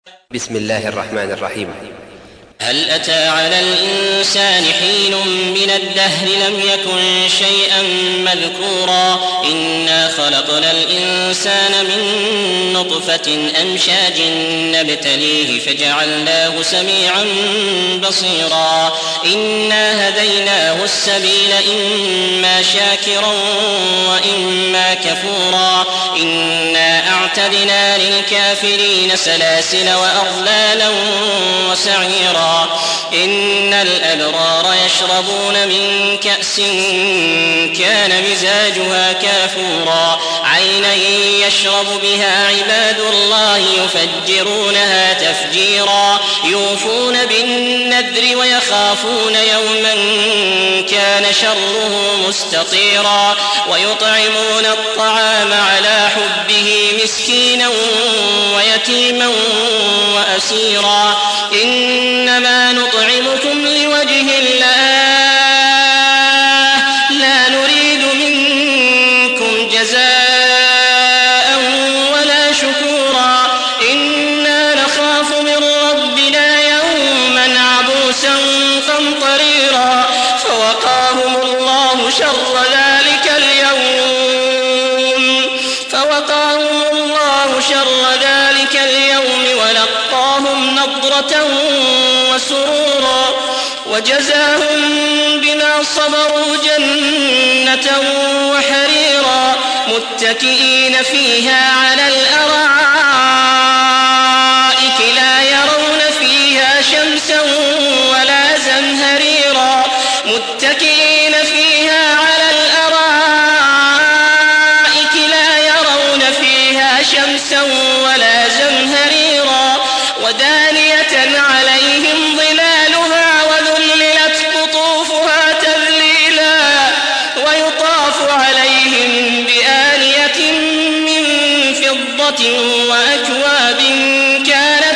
بسم الله الرحمن الرحيم. هل أتى على الإنسان حين من الدهر لم يكن شيئا مذكورا إنا خلقنا الإنسان من نطفة أمشاج نبتليه فجعلناه سميعا بصيرا إنا هديناه السبيل إما شاكرا وإما كفورا إنا أعتدنا للكافرين سلاسل وأغلالا وسعيرا إن الأبرار يشربون من كأس كان مزاجها كافورا عينا يشرب بها عباد الله يفجرونها تفجيرا يوفون بالنذر ويخافون يوما كان شره مستطيرا ويطعمون الطعام على حبه مسكينا ويتيما وأسيرا إنما نطعمكم لوجه الله لا نريد منكم جزاء ولا شكورا إنا نخاف من ربنا يوما عبوسا قمطريرا فوقاهم الله شر ذلك اليوم ولقاهم نضرة وسرورا وجزاهم بما صبروا جنة وحريرا متكئين فيها على الأرائك لا يرون فيها شمسا ولا زمهريرا متكئين فيها على الأرائك لا يرون فيها شمسا ولا زمهريرا ودانية عليهم ظلالها وذللت قطوفها تذليلا ويطاف عليهم بآنية من فضة وأكواب كانت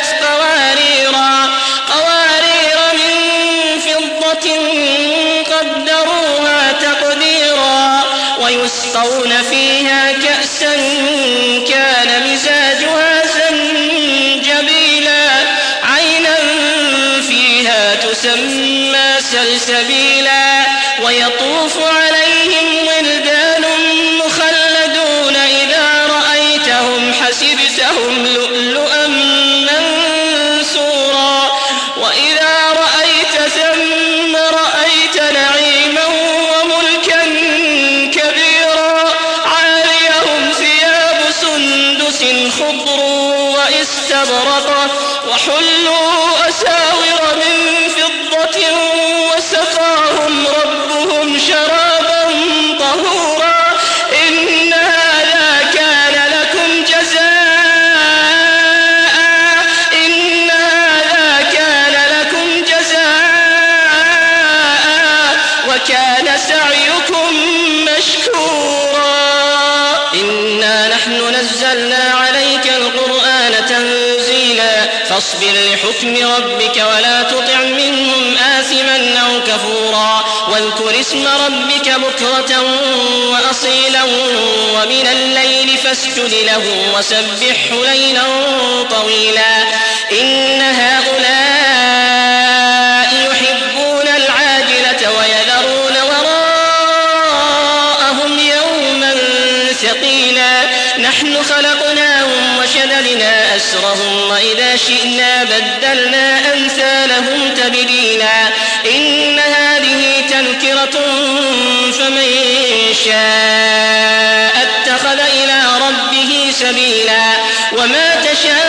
قوارير من فضة قدروها تقديرا ويسقون فيها كأسا كان مزاجها زنجبيلا عينا فيها تسمى سلسبيلا ويطوف عليهم ولدان مخلدون إذا رأيتهم حسبتهم لؤلؤا منثورا وإذا رأيت ثم رأيت نعيما وملكا كبيرا عاليهم ثياب سندس خضر واستبرق وحلوا أساور من فضة وسقاهم ربهم شرابا طهورا إن هذا كان لكم جزاء وكان سعيكم مشكورا إنا نحن نزلنا عليك القرآن تنزيلا فاصبر لحكم ربك ولا تطع منهم آثما أو كفورا واذكر اسم ربك بكرة وأصيلا ومن الليل فاسجد له وسبحه ليلا طويلا إن هؤلاء يحبون العاجلة ويذرون وراءهم يوما ثقيلا نحن خلقناهم وشددنا أسرهم وإذا شئنا بدلنا أمثالهم تبديلا إن هذه تذكرة فمن شاء اتخذ إلى ربه سبيلا وما تشاءون